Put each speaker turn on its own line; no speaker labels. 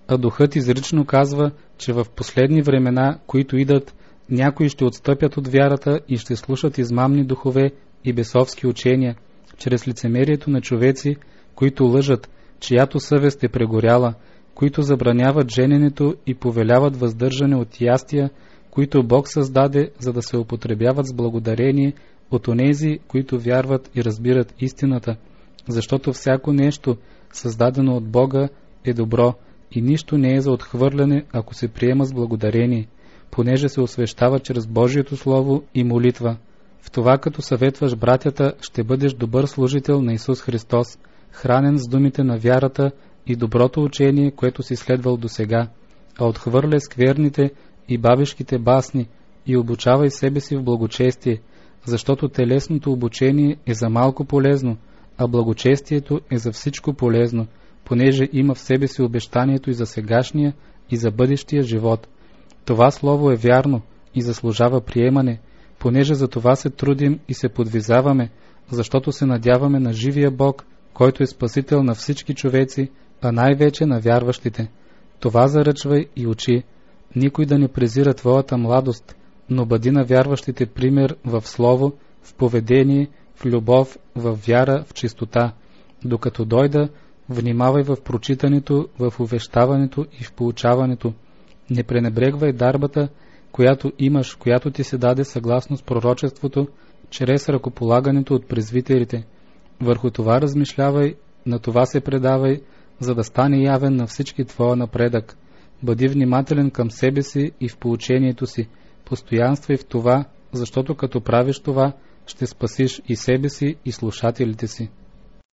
а Духът изрично казва, че в последни времена, които идат, някои ще отстъпят от вярата и ще слушат измамни духове и бесовски учения, чрез лицемерието на човеци, които лъжат, чиято съвест е прегоряла, които забраняват жененето и повеляват въздържане от ястия, които Бог създаде, за да се употребяват с благодарение от онези, които вярват и разбират истината, защото всяко нещо, създадено от Бога, е добро и нищо не е за отхвърляне, ако се приема с благодарение, понеже се освещава чрез Божието Слово и молитва. В това, като съветваш братята, ще бъдеш добър служител на Исус Христос, хранен с думите на вярата и доброто учение, което си следвал досега, а отхвърляй скверните и бабешките басни и обучавай себе си в благочестие, защото телесното обучение е за малко полезно, а благочестието е за всичко полезно, понеже има в себе си обещанието и за сегашния, и за бъдещия живот. Това слово е вярно и заслужава приемане, понеже за това се трудим и се подвизаваме, защото се надяваме на живия Бог, който е спасител на всички човеци, а най-вече на вярващите. Това заръчвай и учи. Никой да не презира твоята младост, но бъди на вярващите пример в слово, в поведение, в любов, в вяра, в чистота. Докато дойда, внимавай в прочитането, в увещаването и в поучаването. Не пренебрегвай дарбата, която имаш, която ти се даде съгласно с пророчеството, чрез ръкополагането от презвитерите. Върху това размишлявай, на това се предавай, за да стане явен на всички твоя напредък. Бъди внимателен към себе си и в поучението си. Постоянствай в това, защото като правиш това, ще спасиш и себе си, и слушателите си.